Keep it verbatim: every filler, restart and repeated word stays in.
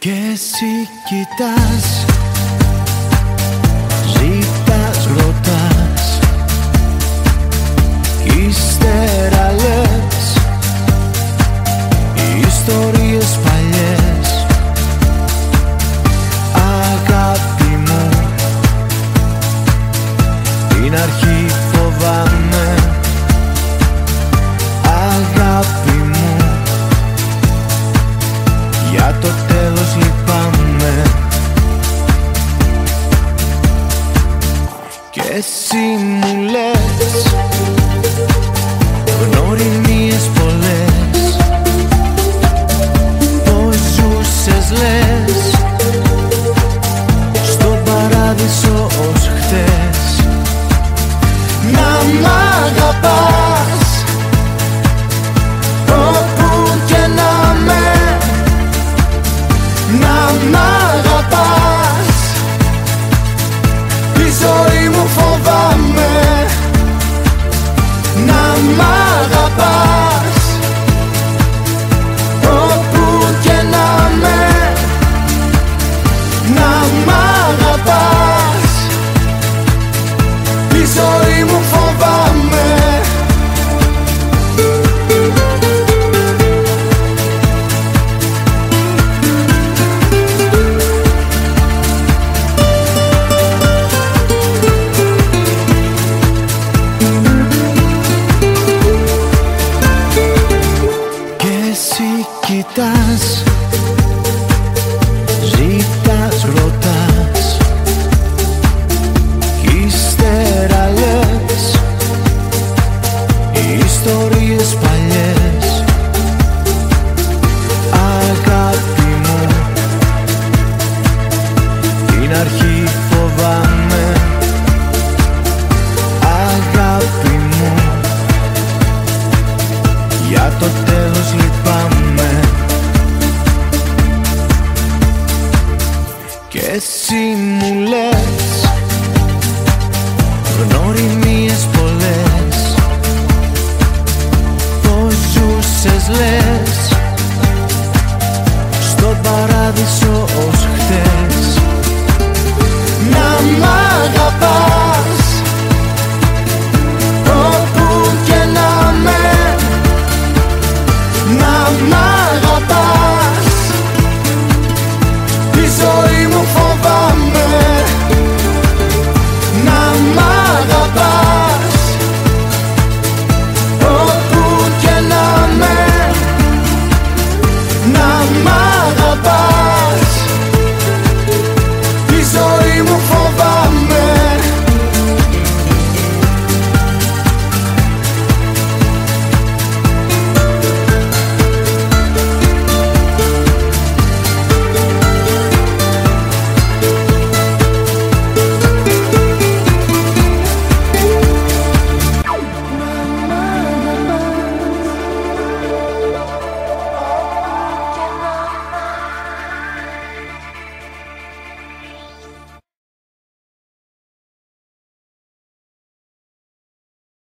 Κι εσύ κοιτάς, ζητάς, ρωτάς, ύστερα λες ιστορίες παλιές. Αγάπη μου, την αρχή φοβάμαι. Αγάπη μου, για το τέλος λυπάμαι. Κι εσύ μου λες γνωριμίες πολλές, πως ζούσες λες στον παράδεισο ως χθες. Να μ' αγαπάς όπου και να με, να μ' αγαπάς, τη ζωή μου φοβάμαι. Να μ' αγαπάς όπου και να με, να μ' αγαπάς, τη ζωή μου φοβάμαι.